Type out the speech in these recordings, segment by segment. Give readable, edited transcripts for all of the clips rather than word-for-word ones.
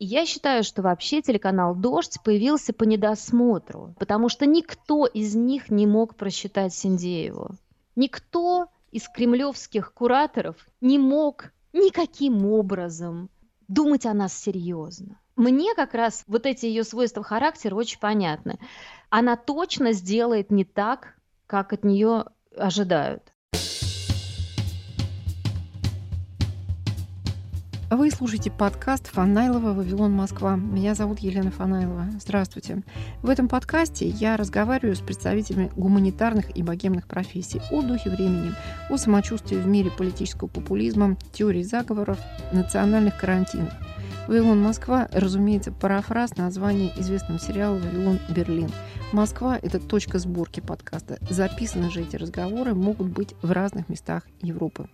И я считаю, что вообще телеканал «Дождь» появился по недосмотру, потому что никто из них не мог просчитать Синдееву. Никто из кремлевских кураторов не мог никаким образом думать о нас серьезно. Мне как раз вот эти ее свойства характера очень понятны. Она точно сделает не так, как от нее ожидают. Вы слушаете подкаст Фанайлова «Вавилон, Москва». Меня зовут Елена Фанайлова. Здравствуйте. В этом подкасте я разговариваю с представителями гуманитарных и богемных профессий о духе времени, о самочувствии в мире политического популизма, теории заговоров, национальных карантинов. «Вавилон, Москва», разумеется, парафраз названия известного сериала «Вавилон, Берлин». Москва – это точка сборки подкаста. Записаны же эти разговоры могут быть в разных местах Европы.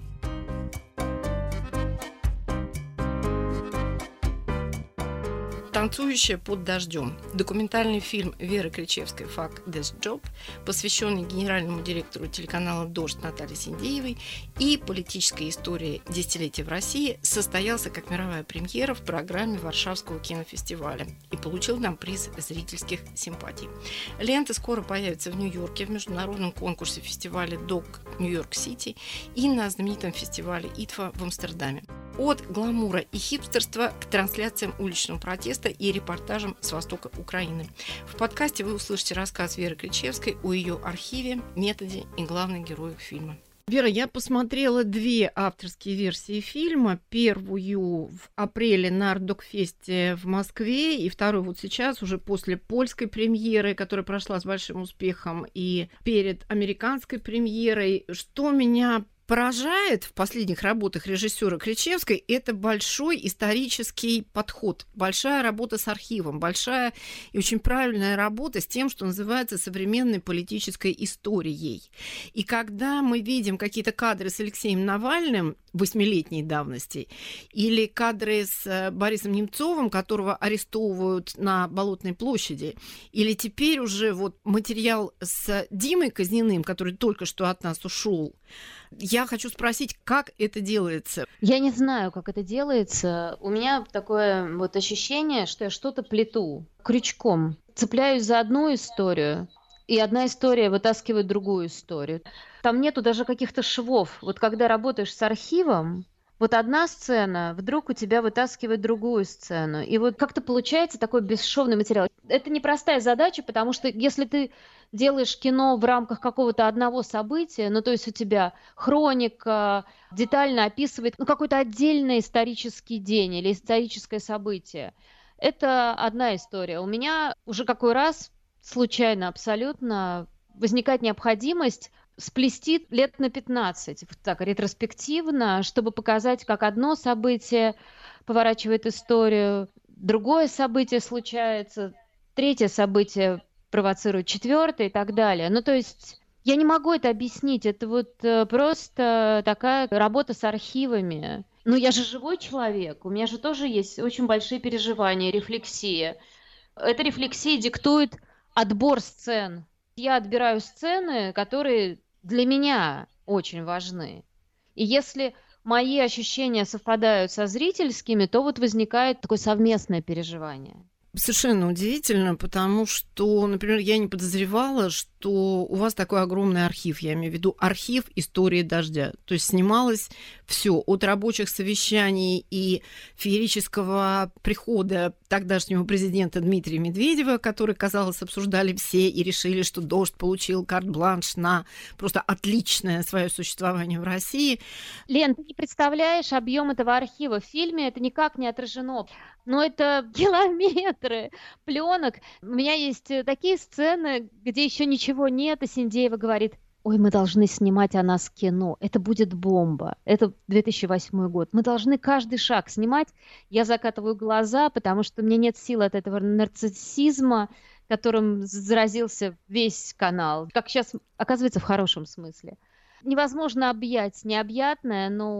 «Танцующая под дождем» – документальный фильм Веры Кричевской «Fuck this job», посвященный генеральному директору телеканала «Дождь» Наталье Синдеевой, и политическая история десятилетия в России, состоялся как мировая премьера в программе Варшавского кинофестиваля и получил нам приз зрительских симпатий. Лента скоро появится в Нью-Йорке в международном конкурсе фестиваля «Док Нью-Йорк-Сити» и на знаменитом фестивале «ИТФА» в Амстердаме. От гламура и хипстерства к трансляциям уличного протеста и репортажам с востока Украины. В подкасте вы услышите рассказ Веры Кричевской о ее архиве, методе и главных героях фильма. Вера, я посмотрела две авторские версии фильма. Первую в апреле на Арт-Док-фесте в Москве, и вторую вот сейчас, уже после польской премьеры, которая прошла с большим успехом, и перед американской премьерой. Что меня поражает в последних работах режиссера Кричевской – это большой исторический подход, большая работа с архивом, большая и очень правильная работа с тем, что называется современной политической историей. И когда мы видим какие-то кадры с Алексеем Навальным 8-летней давности, или кадры с Борисом Немцовым, которого арестовывают на Болотной площади, или теперь уже вот материал с Димой Казниным, который только что от нас ушел, я хочу спросить, как это делается? Я не знаю, как это делается. У меня такое вот ощущение, что я что-то плету крючком. Цепляюсь за одну историю, и одна история вытаскивает другую историю. Там нету даже каких-то швов. Вот когда работаешь с архивом, вот одна сцена вдруг у тебя вытаскивает другую сцену. И вот как-то получается такой бесшовный материал. Это непростая задача, потому что если ты делаешь кино в рамках какого-то одного события, ну то есть у тебя хроника детально описывает какой-то отдельный исторический день или историческое событие. Это одна история. У меня уже какой раз случайно абсолютно возникает необходимость сплести лет на 15, так, ретроспективно, чтобы показать, как одно событие поворачивает историю, другое событие случается, третье событие провоцирует четвертое и так далее. Ну, то есть я не могу это объяснить, это вот просто такая работа с архивами. Ну, я же живой человек, у меня же тоже есть очень большие переживания, рефлексия. Эта рефлексия диктует отбор сцен. Я отбираю сцены, которые для меня очень важны. И если мои ощущения совпадают со зрительскими, то вот возникает такое совместное переживание. Совершенно удивительно, потому что, например, я не подозревала, что у вас такой огромный архив, я имею в виду архив истории «Дождя». То есть снималось все от рабочих совещаний и феерического прихода тогдашнего президента Дмитрия Медведева, который, казалось, обсуждали все и решили, что «Дождь» получил карт-бланш на просто отличное свое существование в России. Лен, ты не представляешь объем этого архива. В фильме это никак не отражено. Но это километры пленок. У меня есть такие сцены, где еще ничего нет, и Синдеева говорит: ой, мы должны снимать о нас кино, это будет бомба. Это 2008 год. Мы должны каждый шаг снимать. Я закатываю глаза, потому что мне нет сил от этого нарциссизма, которым заразился весь канал. Как сейчас оказывается, в хорошем смысле. Невозможно объять необъятное, но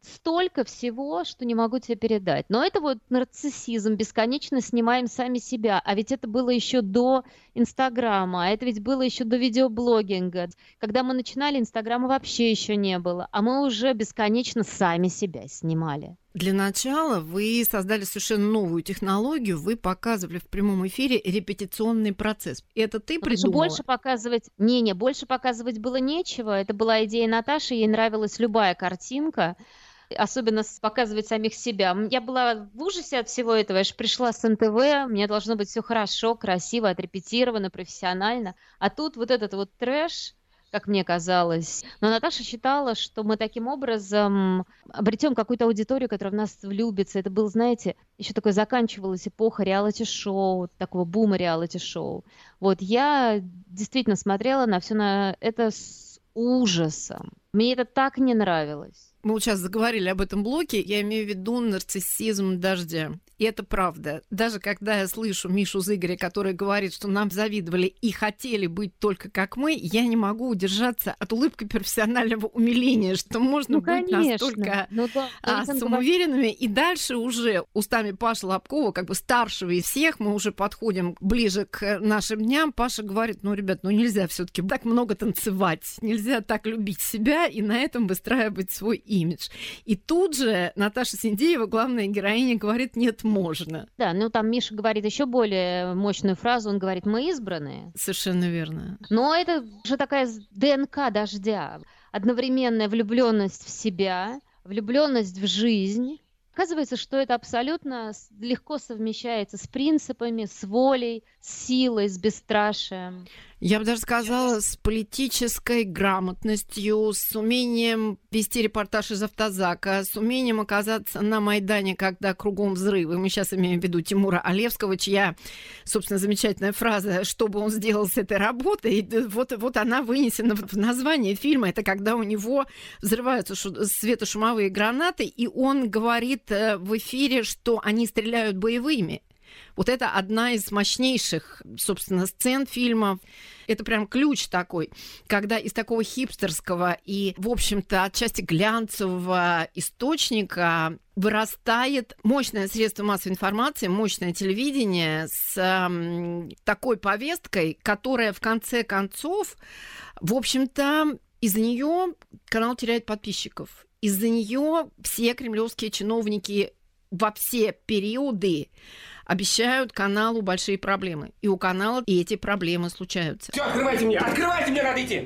столько всего, что не могу тебе передать. Но это вот нарциссизм, бесконечно снимаем сами себя. А ведь это было еще до Инстаграма, а это ведь было еще до видеоблогинга. Когда мы начинали, Инстаграма вообще еще не было, а мы уже бесконечно сами себя снимали. Для начала вы создали совершенно новую технологию, вы показывали в прямом эфире репетиционный процесс. Это ты Потому что придумала? больше показывать... больше показывать было нечего. Это была идея Наташи, ей нравилась любая картинка, особенно показывать самих себя. Я была в ужасе от всего этого. Я же пришла с НТВ, мне должно быть все хорошо, красиво, отрепетировано, профессионально. А тут вот этот вот трэш, как мне казалось. Но Наташа считала, что мы таким образом обретем какую-то аудиторию, которая в нас влюбится. Это был, знаете, еще такое заканчивалась эпоха реалити-шоу, такого бума реалити-шоу. Вот я действительно смотрела на все на это с ужасом. Мне это так не нравилось. Мы вот сейчас заговорили об этом блоке, я имею в виду нарциссизм «Дождя». И это правда. Даже когда я слышу Мишу Зыгоря, который говорит, что нам завидовали и хотели быть только как мы, я не могу удержаться от улыбки профессионального умиления, что можно быть настолько самоуверенными. И дальше уже устами Паши Лобкова, как бы старшего из всех, мы уже подходим ближе к нашим дням. Паша говорит, ребят, нельзя все-таки так много танцевать, нельзя так любить себя и на этом выстраивать свой имидж. И тут же Наташа Синдеева, главная героиня, говорит, нет, можно. Да, там Миша говорит еще более мощную фразу, он говорит, мы избранные. Совершенно верно. Но это же такая ДНК «Дождя». Одновременная влюбленность в себя, влюбленность в жизнь. Оказывается, что это абсолютно легко совмещается с принципами, с волей, с силой, с бесстрашием. Я бы даже сказала, с политической грамотностью, с умением вести репортаж из автозака, с умением оказаться на Майдане, когда кругом взрывы. Мы сейчас имеем в виду Тимура Алевского, чья, собственно, замечательная фраза, что бы он сделал с этой работой, и вот она вынесена в название фильма. Это когда у него взрываются светошумовые гранаты, и он говорит в эфире, что они стреляют боевыми. Вот это одна из мощнейших, собственно, сцен фильма. Это прям ключ такой, когда из такого хипстерского и, в общем-то, отчасти глянцевого источника вырастает мощное средство массовой информации, мощное телевидение с такой повесткой, которая, в конце концов, в общем-то, из-за нее канал теряет подписчиков. Из-за нее все кремлевские чиновники во все периоды обещают каналу большие проблемы. И у канала эти проблемы случаются. Все, открывайте мне, надо идти!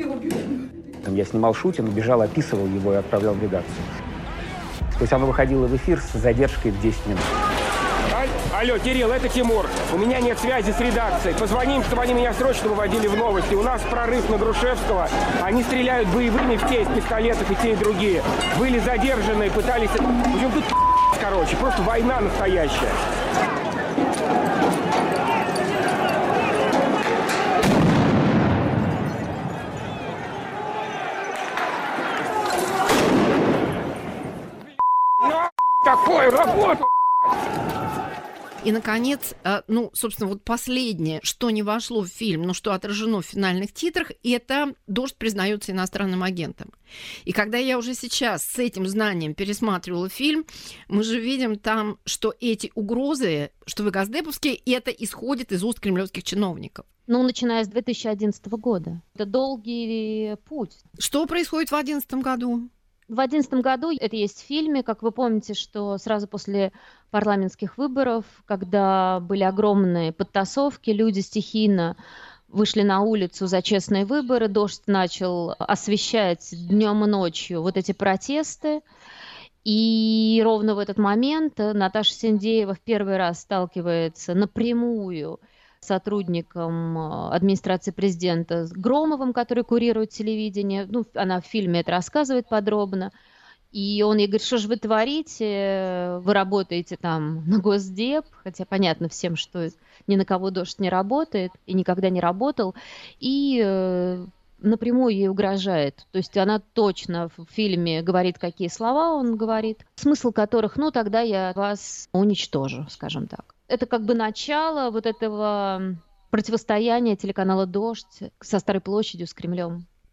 Я снимал шутинг, бежал, описывал его и отправлял в редакцию. То есть оно выходило в эфир с задержкой в 10 минут. Алло, Кирилл, это Тимур. У меня нет связи с редакцией. Позвоним, чтобы они меня срочно выводили в новости. У нас прорыв на Грушевского. Они стреляют боевыми в те из пистолетов и те, и другие. Были задержаны, пытались... В общем, тут короче, просто война настоящая. Такую работу! И, наконец, собственно, вот последнее, что не вошло в фильм, но что отражено в финальных титрах, это «Дождь признается иностранным агентом». И когда я уже сейчас с этим знанием пересматривала фильм, мы же видим там, что эти угрозы, что вы госдеповские, это исходит из уст кремлевских чиновников. Начиная с 2011 года. Это долгий путь. Что происходит в 2011 году? В 2011 году, это есть в фильме, как вы помните, что сразу после парламентских выборов, когда были огромные подтасовки, люди стихийно вышли на улицу за честные выборы, «Дождь» начал освещать днем и ночью вот эти протесты. И ровно в этот момент Наташа Синдеева в первый раз сталкивается напрямую с сотрудником администрации президента Громовым, который курирует телевидение. Она в фильме это рассказывает подробно. И он ей говорит, что же вы творите, вы работаете там на Госдеп, хотя понятно всем, что ни на кого «Дождь» не работает и никогда не работал. И напрямую ей угрожает. То есть она точно в фильме говорит, какие слова он говорит, смысл которых, тогда я вас уничтожу, скажем так. Это как бы начало вот этого противостояния телеканала «Дождь» со Старой площадью, с Кремлем.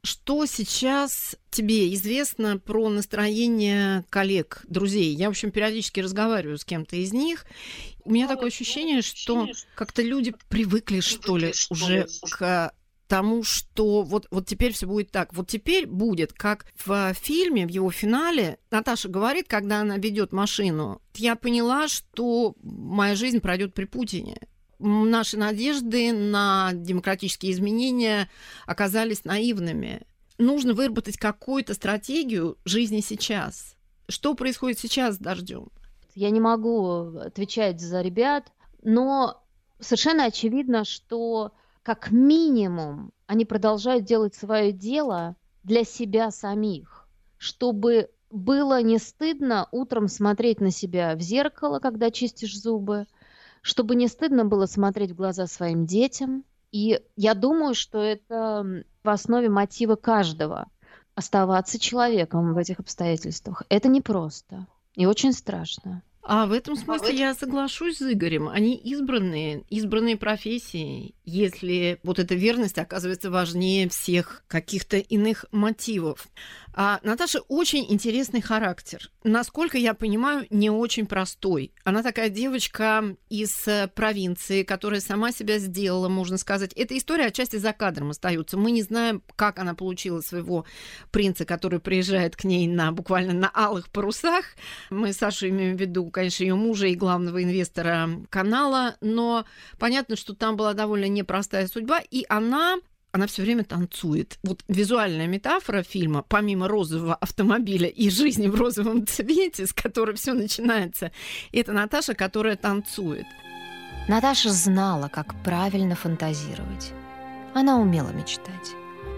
Что сейчас тебе известно про настроение коллег, друзей? Я, в общем, периодически разговариваю с кем-то из них. У меня такое ощущение, что как-то люди привыкли, что ли, уже к тому, что вот теперь все будет так. Вот теперь будет, как в фильме, в его финале, Наташа говорит, когда она ведет машину, я поняла, что моя жизнь пройдет при Путине. Наши надежды на демократические изменения оказались наивными. Нужно выработать какую-то стратегию жизни сейчас. Что происходит сейчас с «Дождем»? Я не могу отвечать за ребят, но совершенно очевидно, что как минимум они продолжают делать свое дело для себя самих, чтобы было не стыдно утром смотреть на себя в зеркало, когда чистишь зубы, чтобы не стыдно было смотреть в глаза своим детям. И я думаю, что это в основе мотива каждого – оставаться человеком в этих обстоятельствах. Это непросто и очень страшно. А в этом смысле я соглашусь с Игорем. Они избранные профессии, если вот эта верность оказывается важнее всех каких-то иных мотивов. А Наташа очень интересный характер. Насколько я понимаю, не очень простой. Она такая девочка из провинции, которая сама себя сделала, можно сказать. Эта история отчасти за кадром остается. Мы не знаем, как она получила своего принца, который приезжает к ней буквально на алых парусах. Мы с Сашей имеем в виду, конечно, ее мужа и главного инвестора канала, но понятно, что там была довольно непростая судьба, и она все время танцует. Вот визуальная метафора фильма, помимо розового автомобиля и жизни в розовом цвете, с которой все начинается, это Наташа, которая танцует. Наташа знала, как правильно фантазировать. Она умела мечтать.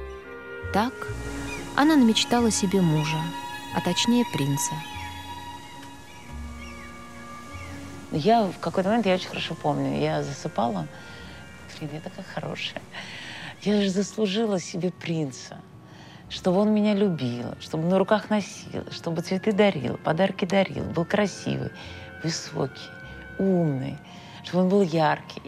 Так она намечтала себе мужа, а точнее принца. Я в какой-то момент, я очень хорошо помню, я засыпала. Я такая хорошая. Я же заслужила себе принца, чтобы он меня любил, чтобы на руках носил, чтобы цветы дарил, подарки дарил, был красивый, высокий, умный, чтобы он был яркий.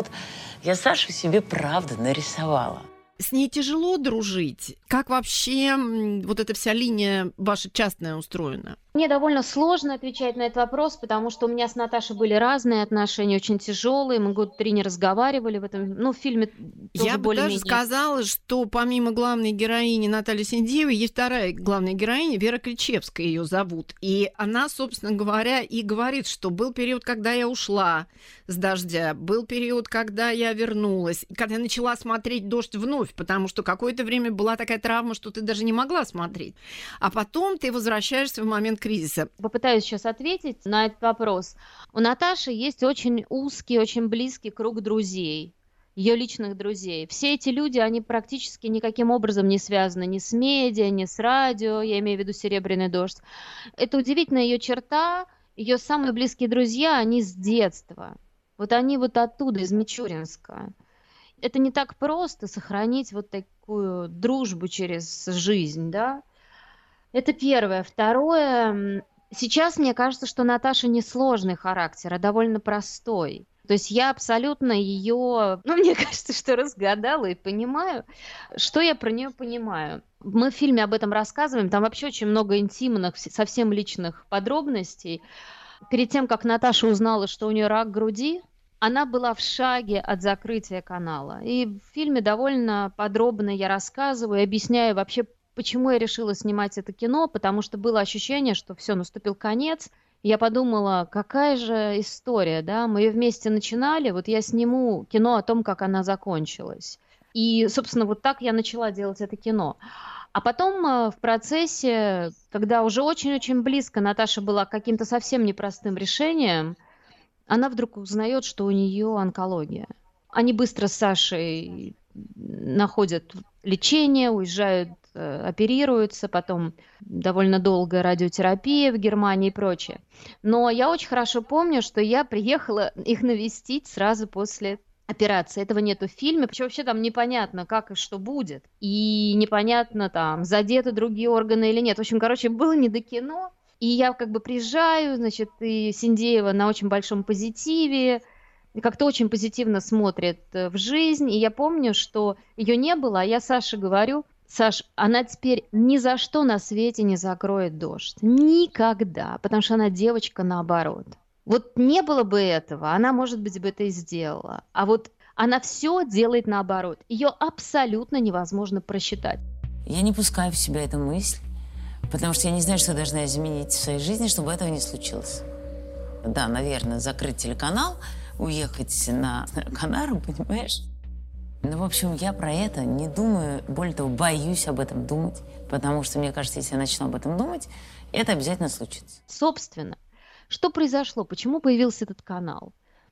Я Сашу себе правда нарисовала. С ней тяжело дружить? Как вообще вот эта вся линия ваша частная устроена? Мне довольно сложно отвечать на этот вопрос, потому что у меня с Наташей были разные отношения, очень тяжелые. Мы 3 года не разговаривали в этом. В фильме тоже я бы даже сказала, что помимо главной героини Натальи Синдеевой есть вторая главная героиня, Вера Кричевская ее зовут. И она, собственно говоря, и говорит, что был период, когда я ушла с «Дождя», был период, когда я вернулась, когда я начала смотреть «Дождь» вновь, потому что какое-то время была такая травма, что ты даже не могла смотреть. А потом ты возвращаешься в момент кризиса. Попытаюсь сейчас ответить на этот вопрос. У Наташи есть очень узкий, очень близкий круг друзей, ее личных друзей. Все эти люди, они практически никаким образом не связаны ни с медиа, ни с радио, я имею в виду «Серебряный дождь». Это удивительная ее черта, ее самые близкие друзья, они с детства. Вот они оттуда, из Мичуринска. Это не так просто сохранить вот такую дружбу через жизнь, да? Это первое. Второе, сейчас мне кажется, что Наташа не сложный характер, а довольно простой. То есть я абсолютно ее, мне кажется, что разгадала и понимаю, что я про нее понимаю. Мы в фильме об этом рассказываем, там вообще очень много интимных, совсем личных подробностей. Перед тем, как Наташа узнала, что у нее рак груди, она была в шаге от закрытия канала. И в фильме довольно подробно я рассказываю, объясняю вообще, почему я решила снимать это кино, потому что было ощущение, что все, наступил конец. Я подумала, какая же история, да, мы ее вместе начинали, вот я сниму кино о том, как она закончилась. И, собственно, вот так я начала делать это кино. А потом в процессе, когда уже очень-очень близко Наташа была к каким-то совсем непростым решениям, она вдруг узнает, что у нее онкология. Они быстро с Сашей находят лечение, уезжают, оперируются, потом довольно долгая радиотерапия в Германии и прочее. Но я очень хорошо помню, что я приехала их навестить сразу после операции. Этого нету в фильме. Причем вообще там непонятно, как и что будет. И непонятно, там, задеты другие органы или нет. В общем, было не до кино. И я приезжаю, значит, и Синдеева на очень большом позитиве, как-то очень позитивно смотрит в жизнь. И я помню, что ее не было, а я Саше говорю, Саш, она теперь ни за что на свете не закроет «Дождь». Никогда. Потому что она девочка наоборот. Вот не было бы этого, она, может быть, бы это и сделала. А вот она все делает наоборот. Ее абсолютно невозможно просчитать. Я не пускаю в себя эту мысль, потому что я не знаю, что должна изменить в своей жизни, чтобы этого не случилось. Да, наверное, закрыть телеканал, уехать на Канару, понимаешь? Ну, в общем, я про это не думаю, более того, боюсь об этом думать, потому что, мне кажется, если я начну об этом думать, это обязательно случится. Собственно, что произошло? Почему появился этот канал?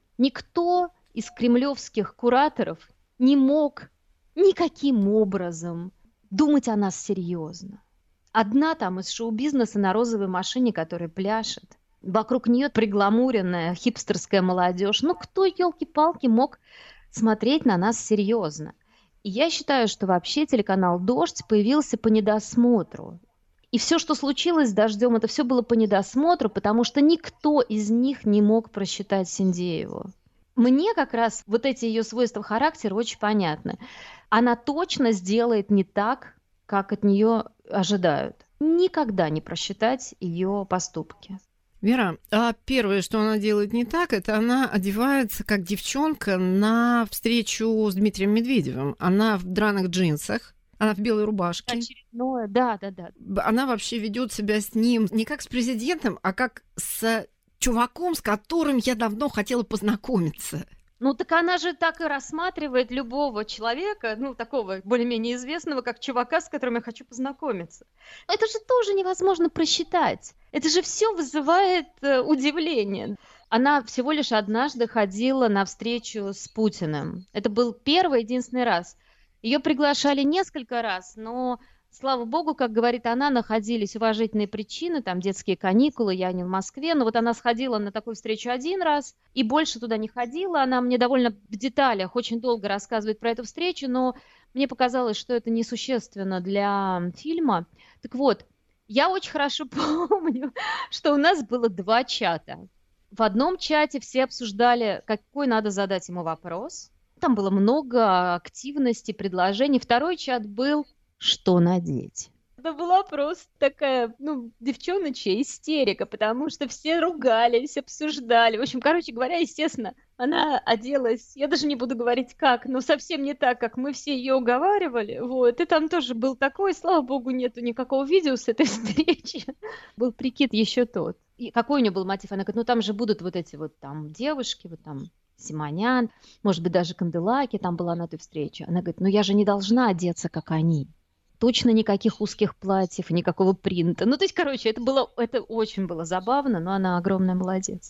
Никто из кремлевских кураторов не мог никаким образом думать о нас серьезно. Одна там из шоу-бизнеса на розовой машине, которая пляшет. Вокруг нее пригламуренная хипстерская молодежь. Ну, кто, елки-палки, мог смотреть на нас серьезно? И я считаю, что вообще телеканал «Дождь» появился по недосмотру. И все, что случилось с «Дождем», это все было по недосмотру, потому что никто из них не мог просчитать Синдееву. Мне как раз вот эти ее свойства характера очень понятны. Она точно сделает не так, как от нее ожидают. Никогда не просчитать ее поступки. Вера, а первое, что она делает не так, это она одевается как девчонка на встречу с Дмитрием Медведевым. Она в драных джинсах, она в белой рубашке. Очередное, да. Она вообще ведет себя с ним не как с президентом, а как с чуваком, с которым я давно хотела познакомиться. Ну, так она же так и рассматривает любого человека, ну, такого более-менее известного, как чувака, с которым я хочу познакомиться. Это же тоже невозможно просчитать. Это же все вызывает удивление. Она всего лишь однажды ходила на встречу с Путиным. Это был первый, единственный раз. Ее приглашали несколько раз, но, слава богу, как говорит она, находились уважительные причины, там детские каникулы, я не в Москве, но вот она сходила на такую встречу один раз и больше туда не ходила. Она мне довольно в деталях очень долго рассказывает про эту встречу, но мне показалось, что это несущественно для фильма. Так вот, я очень хорошо помню, что у нас было 2 чата. В одном чате все обсуждали, какой надо задать ему вопрос. Там было много активности, предложений. Второй чат был «Что надеть?». Это была просто такая, девчоночья истерика, потому что все ругались, обсуждали. В общем, короче говоря, естественно, она оделась, я даже не буду говорить как, но совсем не так, как мы все ее уговаривали. Вот. И там тоже был такой, слава богу, нету никакого видео с этой встречи. Был прикид еще тот. И какой у нее был мотив? Она говорит, там же будут вот эти вот там девушки, вот там Симонян, может быть, даже Канделаки там была на этой встрече. Она говорит, я же не должна одеться, как они. Точно никаких узких платьев, никакого принта. То есть, короче, это очень было забавно, но она огромная молодец.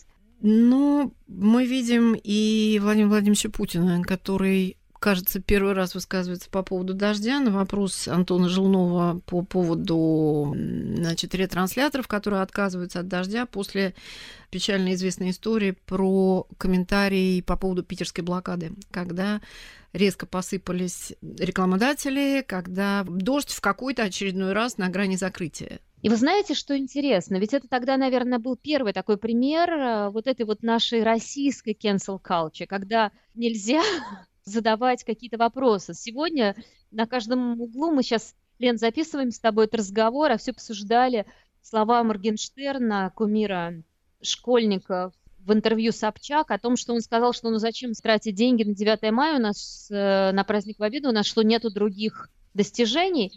Мы видим и Владимира Владимировича Путина, который, кажется, первый раз высказывается по поводу «Дождя» на вопрос Антона Желнова по поводу, ретрансляторов, которые отказываются от «Дождя» после печально известной истории про комментарии по поводу питерской блокады, когда резко посыпались рекламодатели, когда «Дождь» в какой-то очередной раз на грани закрытия. И вы знаете, что интересно? Ведь это тогда, наверное, был первый такой пример вот этой вот нашей российской cancel culture, когда нельзя задавать какие-то вопросы. Сегодня на каждом углу мы сейчас, Лен, записываем с тобой этот разговор, а все обсуждали слова Моргенштерна, кумира школьников, в интервью Собчак о том, что он сказал, что зачем тратить деньги на 9 мая, у нас на праздник Победы, у нас что, нету других достижений.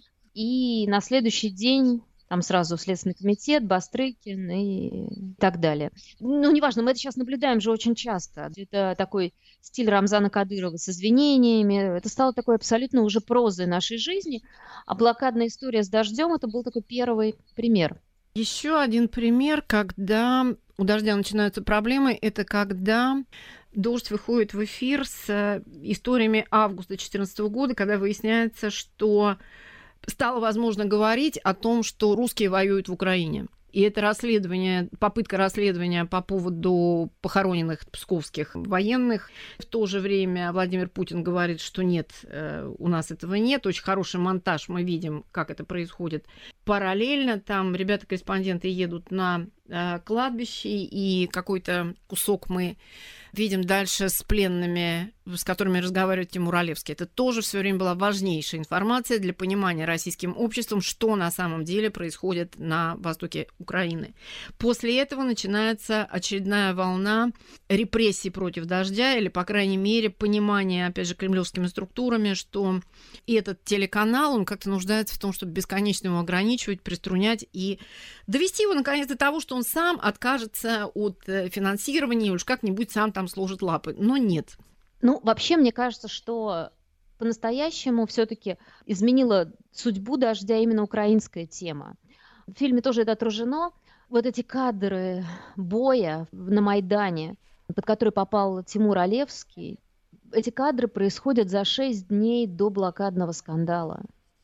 И на следующий день там сразу Следственный комитет, Бастрыкин и так далее. Неважно, мы это сейчас наблюдаем же очень часто. Это такой стиль Рамзана Кадырова с извинениями. Это стало такой абсолютно уже прозой нашей жизни. А блокадная история с «Дождем» это был такой первый пример. Еще один пример, когда у «Дождя» начинаются проблемы, это когда «Дождь» выходит в эфир с историями августа 2014 года, когда выясняется, что стало возможно говорить о том, что русские воюют в Украине. И это расследование, попытка расследования по поводу похороненных псковских военных. В то же время Владимир Путин говорит, что нет, у нас этого нет. Очень хороший монтаж, мы видим, как это происходит. Параллельно там ребята-корреспонденты едут на кладбище, и какой-то кусок мы видим дальше с пленными, с которыми разговаривает Тимур Олевский. Это тоже все время была важнейшая информация для понимания российским обществом, что на самом деле происходит на востоке Украины. После этого начинается очередная волна репрессий против «Дождя», или, по крайней мере, понимание, опять же, кремлевскими структурами, что этот телеканал, он как-то нуждается в том, чтобы бесконечно его ограничивать, приструнять и довести его, наконец, до того, что он сам откажется от финансирования и уж как-нибудь сам там сложит лапы. Но нет. Ну, вообще, мне кажется, что по-настоящему все-таки изменила судьбу «Дождя» именно украинская тема. В фильме тоже это отражено. Вот эти кадры боя на Майдане, под который попал Тимур Олевский, эти кадры происходят за 6 дней до блокадного скандала.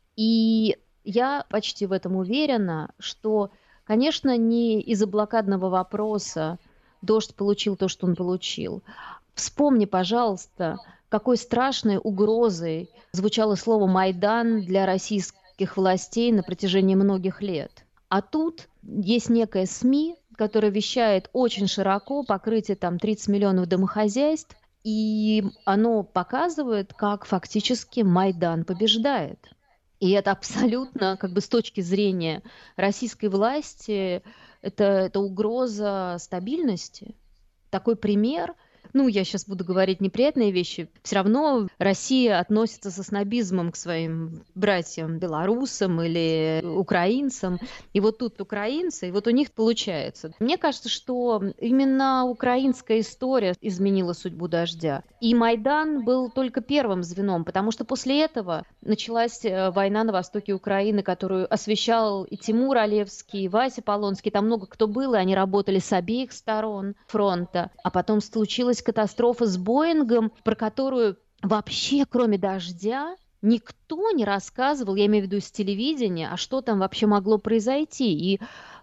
И я почти в этом уверена, что, конечно, не из-за блокадного вопроса «Дождь» получил то, что он получил. Вспомни, пожалуйста, какой страшной угрозой звучало слово «Майдан» для российских властей на протяжении многих лет. А тут есть некая СМИ, которая вещает очень широко, покрытие там 30 миллионов домохозяйств, и оно показывает, как фактически Майдан побеждает. И это абсолютно, как бы с точки зрения российской власти, это угроза стабильности. Такой пример. Ну, я сейчас буду говорить неприятные вещи. Все равно Россия относится со снобизмом к своим братьям белорусам или украинцам. И вот тут украинцы, и вот у них получается. Мне кажется, что именно украинская история изменила судьбу «Дождя». И Майдан был только первым звеном, потому что после этого началась война на востоке Украины, которую освещал и Тимур Олевский, и Вася Полонский. Там много кто был, и они работали с обеих сторон фронта. А потом случилась катастрофа с Боингом, про которую вообще, кроме «Дождя», никто не рассказывал, я имею в виду с телевидения, а что там вообще могло произойти. И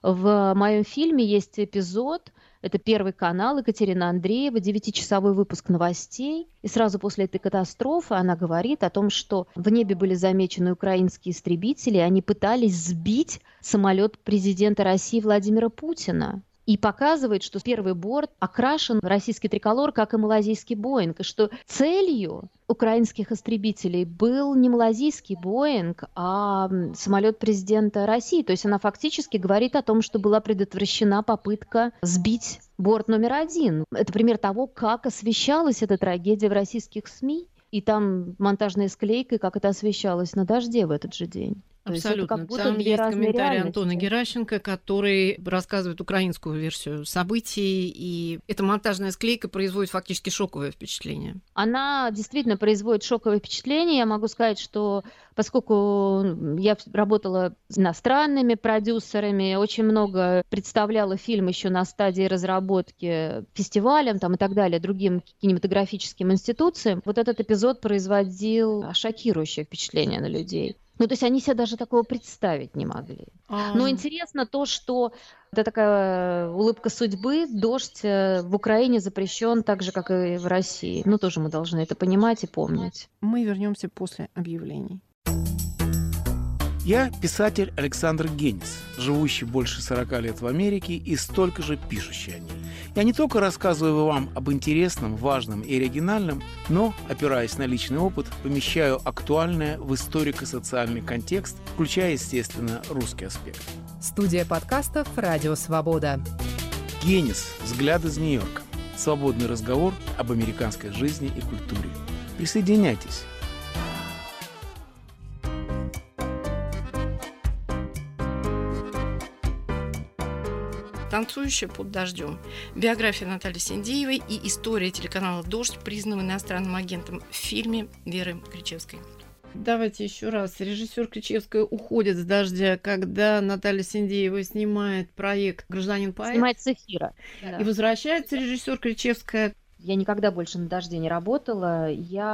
в моем фильме есть эпизод, это Первый канал, Екатерина Андреева, 9-часовой выпуск новостей. И сразу после этой катастрофы она говорит о том, что в небе были замечены украинские истребители, и они пытались сбить самолет президента России Владимира Путина. И показывает, что первый борт окрашен в российский триколор, как и малазийский Боинг, и что целью украинских истребителей был не малазийский Боинг, а самолет президента России. То есть она фактически говорит о том, что была предотвращена попытка сбить борт номер 1. Это пример того, как освещалась эта трагедия в российских СМИ. И там монтажной склейкой, как это освещалось на «Дожде» в этот же день. Абсолютно. Там есть комментарий Антона Геращенко, который рассказывает украинскую версию событий, и эта монтажная склейка производит фактически шоковое впечатление. Она действительно производит шоковое впечатление. Я могу сказать, что поскольку я работала с иностранными продюсерами, очень много представляла фильм еще на стадии разработки фестивалям там, и так далее, другим кинематографическим институциям, вот этот эпизод производил шокирующее впечатление на людей. Ну, то есть они себе даже такого представить не могли. Но интересно то, что это такая улыбка судьбы. «Дождь» в Украине запрещен так же, как и в России. Ну, тоже мы должны это понимать и помнить. Мы вернемся после объявлений. Я писатель Александр Генис, живущий больше 40 лет в Америке и столько же пишущий о ней. Я не только рассказываю вам об интересном, важном и оригинальном, но, опираясь на личный опыт, помещаю актуальное в историко-социальный контекст, включая, естественно, русский аспект. Студия подкастов «Радио Свобода». Генис. Взгляд из Нью-Йорка. Свободный разговор об американской жизни и культуре. Присоединяйтесь. «Танцующая под дождем». Биография Натальи Синдеевой и история телеканала «Дождь» признана иностранным агентом в фильме Веры Кричевской. Давайте еще раз. Режиссер Кричевская уходит с «Дождя», когда Наталья Синдеева снимает проект «Гражданин-поэт». Снимает с эфира. И возвращается режиссер Кричевская Я никогда больше на «Дожде» не работала.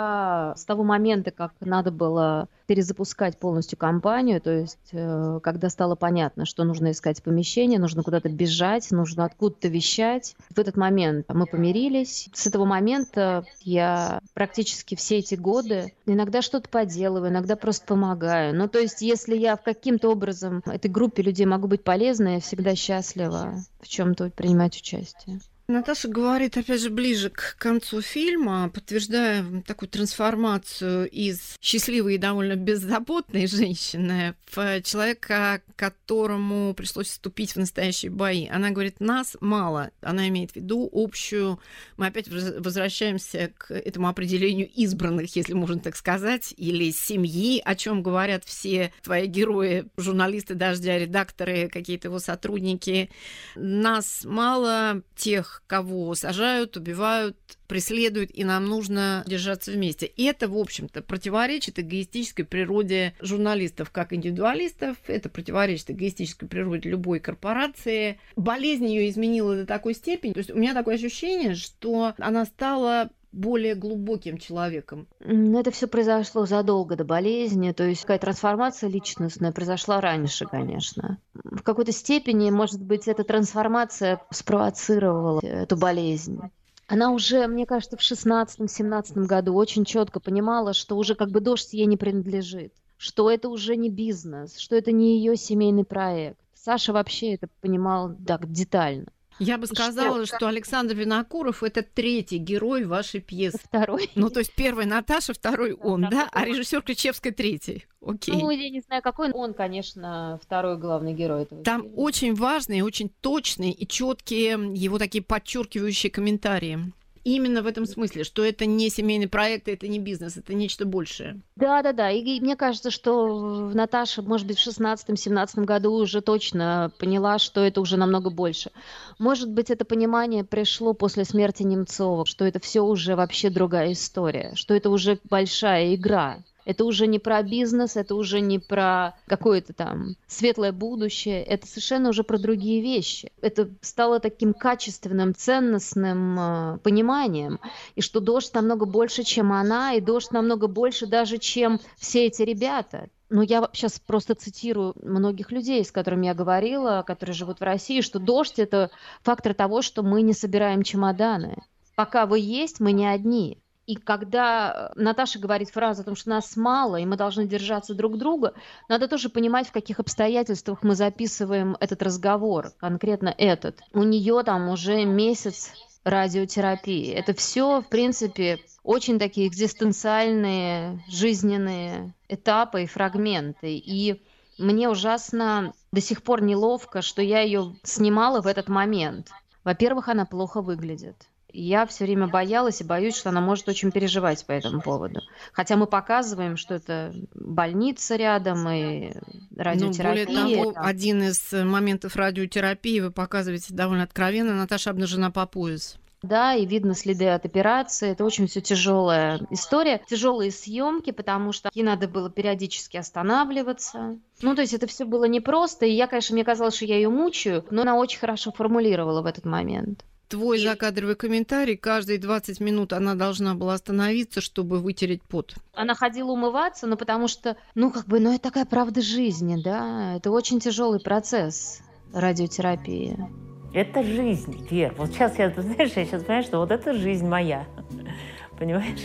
Я с того момента, как надо было перезапускать полностью компанию, то есть когда стало понятно, что нужно искать помещение, нужно куда-то бежать, нужно откуда-то вещать, в этот момент мы помирились. С этого момента я практически все эти годы иногда что-то поделываю, иногда просто помогаю. Ну, то есть если я каким-то образом этой группе людей могу быть полезна, я всегда счастлива в чем-то принимать участие. Наташа говорит, опять же, ближе к концу фильма, подтверждая такую трансформацию из счастливой и довольно беззаботной женщины в человека, которому пришлось вступить в настоящие бои. Она говорит, нас мало. Она имеет в виду общую... Мы опять возвращаемся к этому определению избранных, если можно так сказать, или семьи, о чем говорят все твои герои, журналисты «Дождя», редакторы, какие-то его сотрудники. Нас мало, тех, кого сажают, убивают, преследуют, и нам нужно держаться вместе. И это, в общем-то, противоречит эгоистической природе журналистов как индивидуалистов, это противоречит эгоистической природе любой корпорации. Болезнь ее изменила до такой степени, то есть у меня такое ощущение, что она стала более глубоким человеком. Это все произошло задолго до болезни, то есть какая трансформация личностная произошла раньше, конечно. В какой-то степени, может быть, эта трансформация спровоцировала эту болезнь. Она уже, мне кажется, в 16-17 году очень четко понимала, что уже как бы «Дождь» ей не принадлежит, что это уже не бизнес, что это не ее семейный проект. Саша вообще это понимал так детально. Я бы сказала, что Александр Винокуров – это третий герой вашей пьесы. Второй. Ну, то есть первый Наташа, второй он, да? А режиссер Ключевская третий. Окей. Ну, я не знаю, какой он, конечно, второй главный герой этого Там фильма. очень важные, очень точные и четкие его такие подчеркивающие комментарии. Именно в этом смысле, что это не семейный проект, это не бизнес, это нечто большее. Да. И мне кажется, что Наташа, может быть, в 16-17 году уже точно поняла, что это уже намного больше. Может быть, это понимание пришло после смерти Немцова, что это все уже вообще другая история, что это уже большая игра. Это уже не про бизнес, это уже не про какое-то там светлое будущее, это совершенно уже про другие вещи. Это стало таким качественным, ценностным пониманием, и что «Дождь» намного больше, чем она, и «Дождь» намного больше даже, чем все эти ребята. Ну, я сейчас просто цитирую многих людей, с которыми я говорила, которые живут в России, что «Дождь» — это фактор того, что мы не собираем чемоданы. Пока вы есть, мы не одни. И когда Наташа говорит фразу о том, что нас мало, и мы должны держаться друг друга, надо тоже понимать, в каких обстоятельствах мы записываем этот разговор, конкретно этот. У нее там уже месяц радиотерапии. Это все, в принципе, очень такие экзистенциальные, жизненные этапы и фрагменты. И мне ужасно до сих пор неловко, что я ее снимала в этот момент. Во-первых, она плохо выглядит. Я все время боялась и боюсь, что она может очень переживать по этому поводу. Хотя мы показываем, что это больница рядом и радиотерапия. Ну, более того, один из моментов радиотерапии вы показываете довольно откровенно. Наташа обнажена по пояс. Да, и видно следы от операции. Это очень все тяжелая история. Тяжелые съемки, потому что ей надо было периодически останавливаться. Ну, то есть это все было непросто. И я, конечно, мне казалось, что я ее мучаю, но она очень хорошо формулировала в этот момент. Твой закадровый комментарий, каждые 20 минут она должна была остановиться, чтобы вытереть пот. Она ходила умываться, но потому что, это такая правда жизни, да, это очень тяжелый процесс радиотерапии. Это жизнь, Вер. Вот сейчас я сейчас понимаю, что вот это жизнь моя. Понимаешь?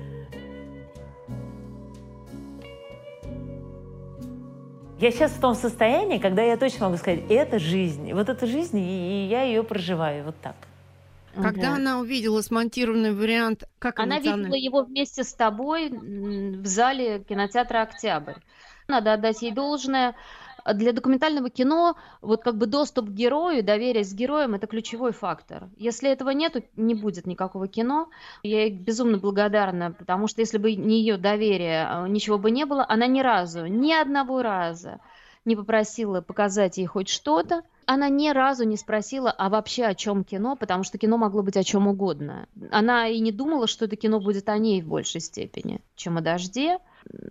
Я сейчас в том состоянии, когда я точно могу сказать, это жизнь. И вот эта жизнь, и я ее проживаю вот так. Когда она увидела смонтированный вариант, как она видела его вместе с тобой в зале кинотеатра «Октябрь». Надо отдать ей должное. Для документального кино доступ к герою, доверие с героем – это ключевой фактор. Если этого нет, не будет никакого кино. Я ей безумно благодарна, потому что если бы не ее доверие, ничего бы не было. Она ни одного раза не попросила показать ей хоть что-то. Она ни разу не спросила, а вообще о чем кино, потому что кино могло быть о чем угодно. Она и не думала, что это кино будет о ней в большей степени, чем о «Дожде».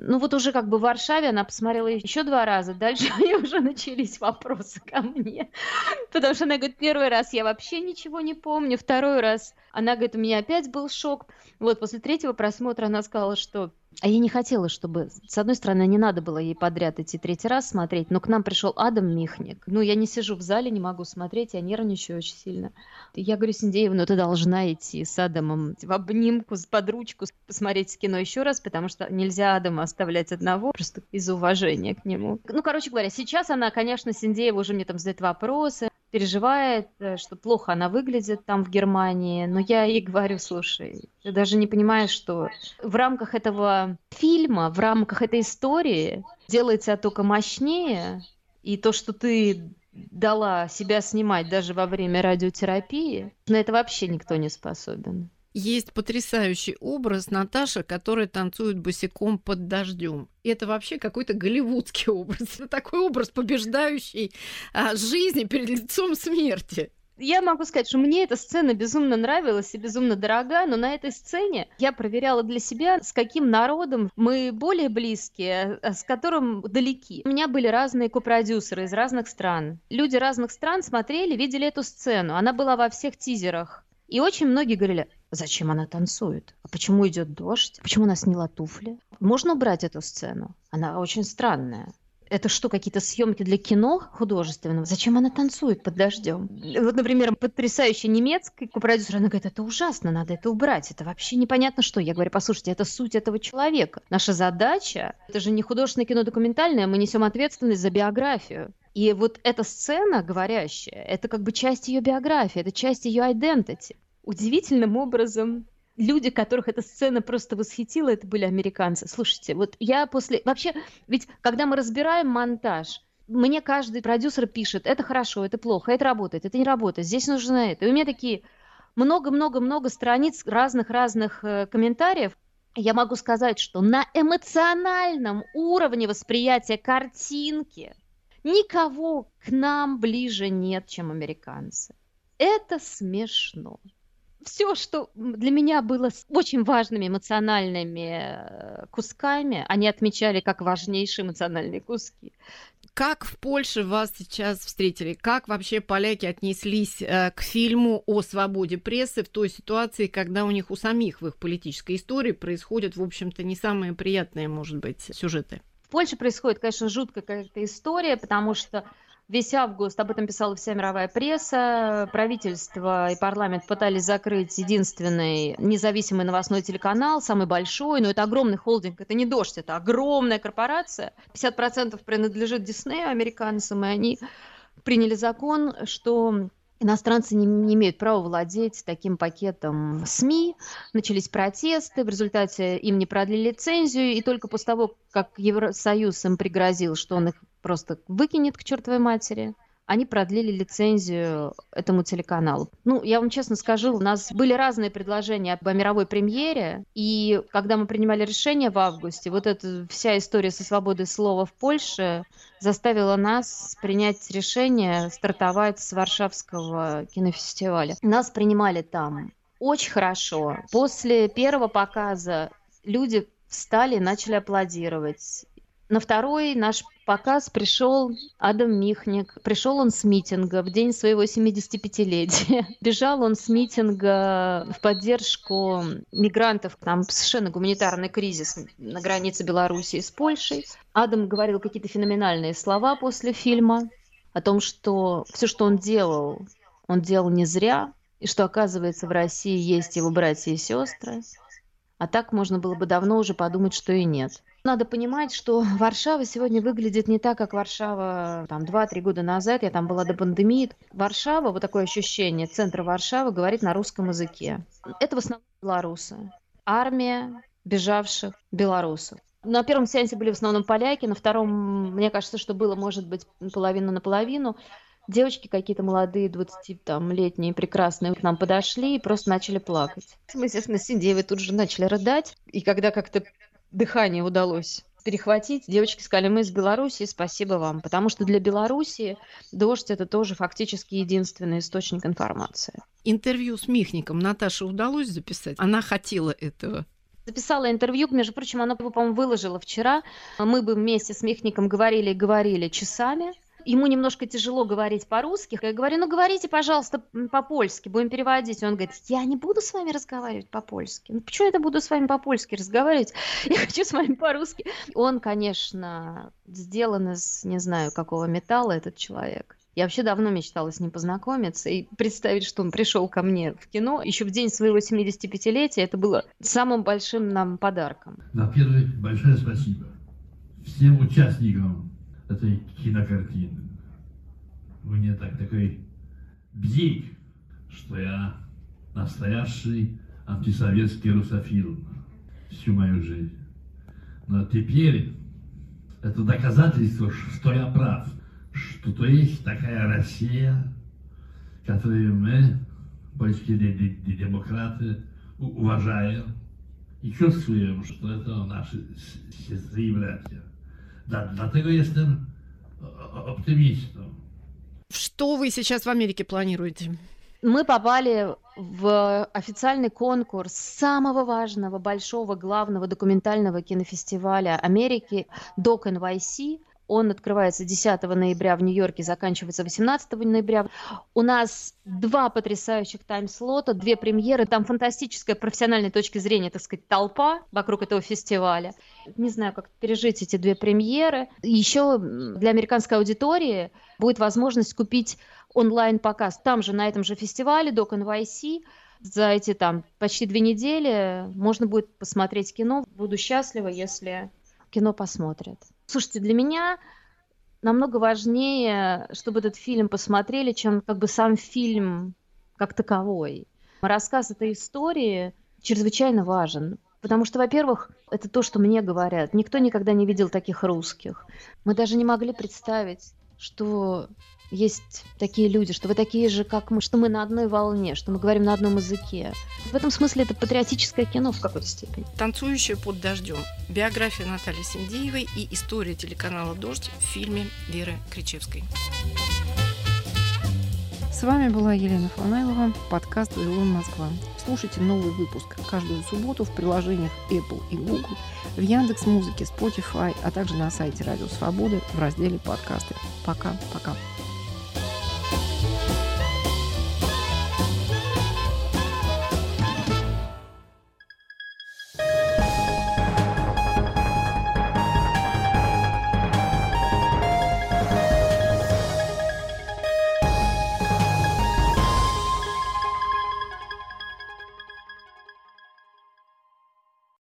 Ну вот уже как бы в Варшаве она посмотрела еще 2 раза, дальше у нее уже начались вопросы ко мне. Потому что она говорит, 1 раз я вообще ничего не помню, 2 раз она говорит, у меня опять был шок. Вот после 3-го просмотра она сказала, что... А я не хотела, чтобы... С одной стороны, не надо было ей подряд идти 3-й раз смотреть, но к нам пришел Адам Михник. Ну, я не сижу в зале, не могу смотреть, я нервничаю очень сильно. И я говорю, Синдеева, ну ты должна идти с Адамом в обнимку, под ручку, посмотреть кино еще раз, потому что нельзя Адама оставлять одного, просто из-за уважения к нему. Ну, короче говоря, сейчас она, конечно, Синдеева уже мне там задает вопросы, переживает, что плохо она выглядит там в Германии, но я ей говорю, слушай, ты даже не понимаешь, что в рамках этого фильма, в рамках этой истории делается только мощнее, и то, что ты дала себя снимать даже во время радиотерапии, на это вообще никто не способен. Есть потрясающий образ Наташи, которая танцует босиком под дождем. И это вообще какой-то голливудский образ. Это такой образ побеждающий жизни перед лицом смерти. Я могу сказать, что мне эта сцена безумно нравилась и безумно дорога, но на этой сцене я проверяла для себя, с каким народом мы более близкие, а с которым далеки. У меня были разные копродюсеры из разных стран. Люди разных стран смотрели, видели эту сцену. Она была во всех тизерах. И очень многие говорили, зачем она танцует? А почему идет дождь? Почему она сняла туфли? Можно убрать эту сцену? Она очень странная. Это что, какие-то съемки для кино художественного? Зачем она танцует под дождем? Вот, например, потрясающий немецкий продюсер, она говорит, это ужасно, надо это убрать, это вообще непонятно что. Я говорю, послушайте, это суть этого человека. Наша задача, это же не художественное кино документальное, мы несем ответственность за биографию. И вот эта сцена говорящая, это как бы часть ее биографии, это часть ее identity. Удивительным образом люди, которых эта сцена просто восхитила, это были американцы. Слушайте, вот я после... Вообще, ведь когда мы разбираем монтаж, мне каждый продюсер пишет, это хорошо, это плохо, это работает, это не работает, здесь нужно это. И у меня такие много-много-много страниц разных-разных комментариев. Я могу сказать, что на эмоциональном уровне восприятия картинки никого к нам ближе нет, чем американцы. Это смешно. Все, что для меня было очень важными эмоциональными кусками, они отмечали как важнейшие эмоциональные куски. Как в Польше вас сейчас встретили? Как вообще поляки отнеслись к фильму о свободе прессы в той ситуации, когда у них у самих в их политической истории происходят, в общем-то, не самые приятные, может быть, сюжеты? В Польше происходит, конечно, жуткая какая-то история, потому что весь август об этом писала вся мировая пресса. Правительство и парламент пытались закрыть единственный независимый новостной телеканал, самый большой, но это огромный холдинг, это не «Дождь», это огромная корпорация. 50% принадлежит Диснею, американцам, и они приняли закон, что иностранцы не имеют права владеть таким пакетом СМИ. Начались протесты, в результате им не продлили лицензию, и только после того, как Евросоюз им пригрозил, что он их просто выкинет к чертовой матери, они продлили лицензию этому телеканалу. Ну, я вам честно скажу, у нас были разные предложения об мировой премьере, и когда мы принимали решение в августе, вот эта вся история со свободой слова в Польше заставила нас принять решение стартовать с Варшавского кинофестиваля. Нас принимали там очень хорошо. После первого показа люди встали и начали аплодировать. На второй наш показ пришел Адам Михник. Пришел он с митинга в день своего 75-летия. Бежал он с митинга в поддержку мигрантов. Там совершенно гуманитарный кризис на границе Белоруссии с Польшей. Адам говорил какие-то феноменальные слова после фильма о том, что все, что он делал не зря, и что, оказывается, в России есть его братья и сестры. А так можно было бы давно уже подумать, что и нет. Надо понимать, что Варшава сегодня выглядит не так, как Варшава 2-3 года назад. Я там была до пандемии. Варшава, вот такое ощущение, центр Варшавы говорит на русском языке. Это в основном белорусы. Армия бежавших белорусов. На первом сеансе были в основном поляки, на втором, мне кажется, что было, может быть, половина на половину. Девочки какие-то молодые, 20-летние, прекрасные, к нам подошли и просто начали плакать. Мы, естественно, с Синдеевой тут же начали рыдать. И когда как-то дыхание удалось перехватить, девочки сказали, мы из Беларуси, спасибо вам. Потому что для Беларуси «Дождь» — это тоже фактически единственный источник информации. Интервью с Михником Наташе удалось записать? Она хотела этого? Записала интервью, между прочим, она его, по-моему, выложила вчера. Мы бы вместе с Михником говорили часами. Ему немножко тяжело говорить по-русски. Я говорю, ну говорите, пожалуйста, по-польски, будем переводить. Он говорит, я не буду с вами разговаривать по-польски. Ну почему я буду с вами по-польски разговаривать? Я хочу с вами по-русски. Он, конечно, сделан из, не знаю, какого металла этот человек. Я вообще давно мечтала с ним познакомиться и представить, что он пришел ко мне в кино еще в день своего 75-летия. Это было самым большим нам подарком. Во-первых, большое спасибо всем участникам этой кинокартины. Мне такой бзик, что я настоящий антисоветский русофил всю мою жизнь. Но теперь это доказательство, что я прав, что то есть такая Россия, которую мы, польские демократы, уважаем и чувствуем, что это наши сестры и братья. Да, dlatego jestem оптимистом. Что вы сейчас в Америке планируете? Мы попали в официальный конкурс самого важного, большого, главного документального кинофестиваля Америки Doc NYC. Он открывается 10 ноября в Нью-Йорке, заканчивается 18 ноября. У нас 2 потрясающих тайм-слота, 2 премьеры. Там фантастическая профессиональной точки зрения, так сказать, толпа вокруг этого фестиваля. Не знаю, как пережить эти 2 премьеры. Еще для американской аудитории будет возможность купить онлайн-показ. Там же, на этом же фестивале Doc NYC, за эти там почти 2 недели можно будет посмотреть кино. Буду счастлива, если кино посмотрят. Слушайте, для меня намного важнее, чтобы этот фильм посмотрели, чем как бы сам фильм как таковой. Рассказ этой истории чрезвычайно важен, потому что, во-первых, это то, что мне говорят. Никто никогда не видел таких русских. Мы даже не могли представить, что есть такие люди, что вы такие же, как мы, что мы на одной волне, что мы говорим на одном языке. В этом смысле это патриотическое кино в какой-то степени. «Танцующая под дождем». Биография Натальи Синдеевой и история телеканала «Дождь» в фильме Веры Кричевской. С вами была Елена Фанайлова, подкаст «Вавилон Москва». Слушайте новый выпуск каждую субботу в приложениях Apple и Google, в Яндекс.Музыке, Spotify, а также на сайте Радио Свободы в разделе «Подкасты». Пока-пока.